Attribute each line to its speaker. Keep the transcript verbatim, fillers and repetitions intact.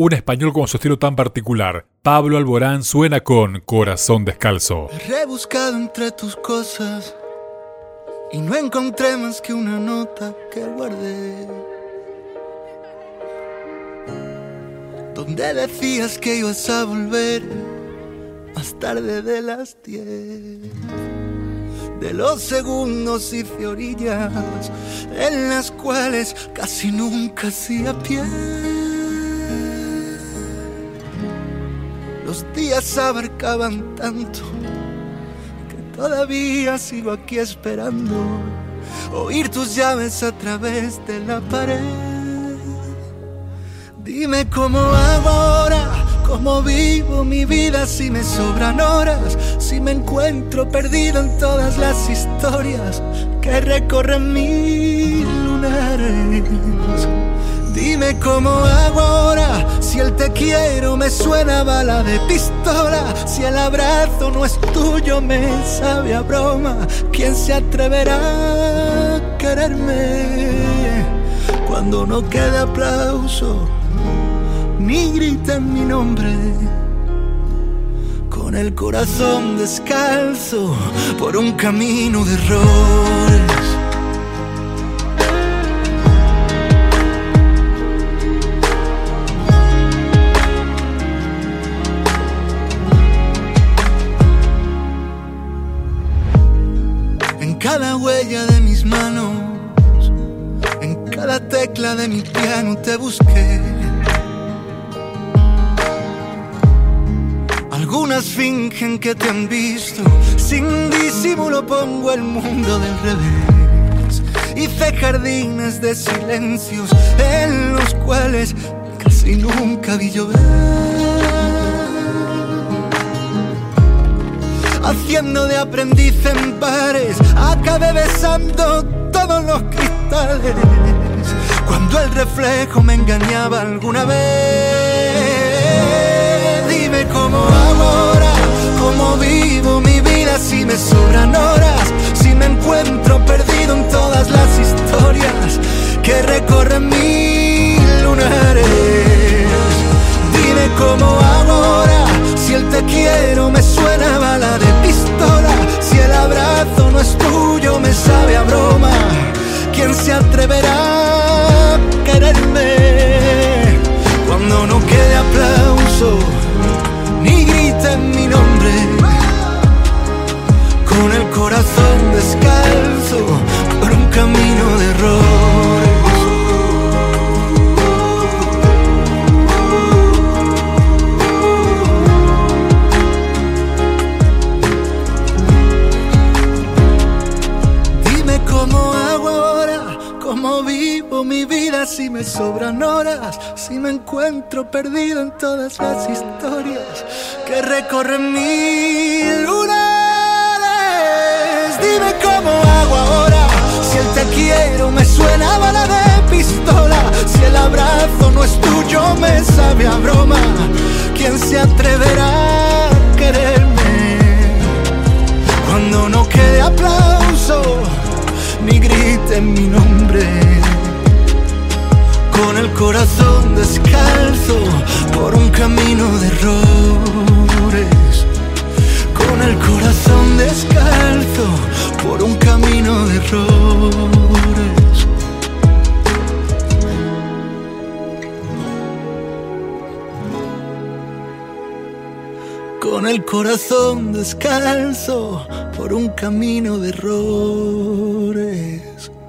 Speaker 1: un español con su estilo tan particular. Pablo Alborán suena con Corazón Descalzo.
Speaker 2: He rebuscado entre tus cosas y no encontré más que una nota que guardé, donde decías que ibas a volver más tarde de las diez. De los segundos hice orillas en las cuales casi nunca hacía pie. Los días abarcaban tanto que todavía sigo aquí esperando oír tus llaves a través de la pared. Dime cómo hago ahora, cómo vivo mi vida, si me sobran horas, si me encuentro perdido en todas las historias que recorren mil lunares. Dime cómo hago ahora, si el te quiero me suena a bala de pistola, si el abrazo no es tuyo me sabe a broma. ¿Quién se atreverá a quererme cuando no quede aplauso ni griten mi nombre? Con el corazón descalzo por un camino de errores. En cada huella de mis manos, en cada tecla de mi piano te busqué. Algunas fingen que te han visto, sin disimulo pongo el mundo del revés. Hice jardines de silencios en los cuales casi nunca vi llover. Haciendo de aprendiz en bares, acabé besando todos los cristales. Cuando el reflejo me engañaba alguna vez. Dime cómo hago ahora, cómo vivo mi vida, si me sobran horas, si me encuentro perdido en todas las historias que recorren mil lunares. Dime cómo hago ahora, si el te quiero me suena a bala de pistola, si el abrazo no es tuyo me sabe a broma. ¿Quién se atreverá a quererme cuando no quede aplauso ni griten mi nombre? Con el corazón descalzo por un camino de errores. Dime cómo hago ahora, cómo vivo mi vida, si me sobran horas, si me encuentro perdido en todas las historias que recorren mil lunares. Dime cómo hago ahora, si el te quiero me suena a bala de pistola, si el abrazo no es tuyo me sabe a broma. ¿Quién se atreverá a quererme cuando no quede aplauso ni griten mi nombre? Con el corazón descalzo por un camino de errores. Con el corazón descalzo por un camino de errores. Con el corazón descalzo por un camino de errores.